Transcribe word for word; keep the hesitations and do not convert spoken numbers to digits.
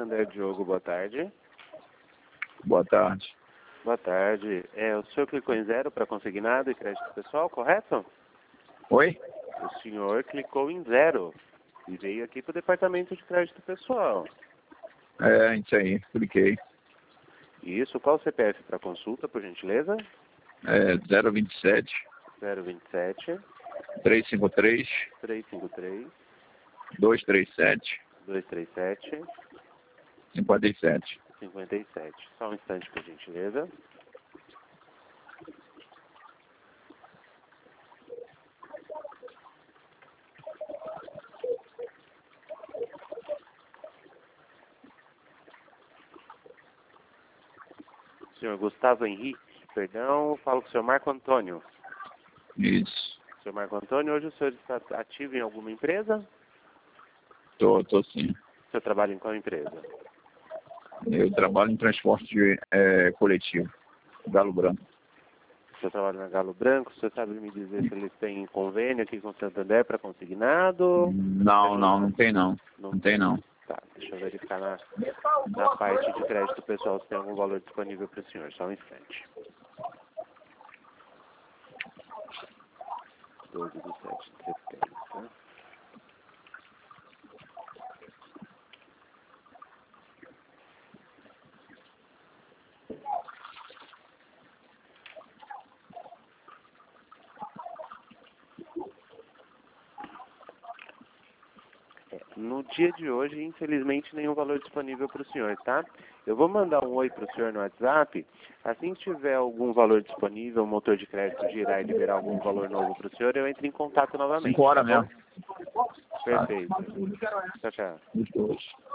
Santander, Diogo, boa tarde. Boa tarde. Boa tarde. É, o senhor clicou em zero para consignado e crédito pessoal, correto? Oi? O senhor clicou em zero e veio aqui para o departamento de crédito pessoal. É, isso aí, cliquei. Isso, qual o C P F para consulta, por gentileza? É zero vinte e sete, zero vinte e sete, trezentos e cinquenta e três, trezentos e cinquenta e três, duzentos e trinta e sete, duzentos e trinta e sete, cinquenta e sete. cinquenta e sete. Só um instante, por gentileza. Senhor Gustavo Henrique, perdão, falo com o senhor Marco Antônio. Isso. Senhor Marco Antônio, hoje o senhor está ativo em alguma empresa? Tô, tô sim. O senhor trabalha em qual empresa? Eu trabalho em transporte é, coletivo, Galo Branco. O senhor trabalha na Galo Branco, o senhor sabe me dizer se eles têm convênio aqui com o Santander para consignado? Não, não, não tem não. Não, Não tem não. Tá, deixa eu verificar na, na parte de crédito pessoal se tem algum valor disponível para o senhor. Só um instante. doze de sete de setembro. No dia de hoje, infelizmente, nenhum valor disponível para o senhor, tá? Eu vou mandar um oi para o senhor no WhatsApp. Assim que tiver algum valor disponível, o motor de crédito girar e liberar algum valor novo para o senhor, eu entro em contato novamente. Cinco horas tá bom? mesmo. Perfeito. Tchau, tchau. Tá.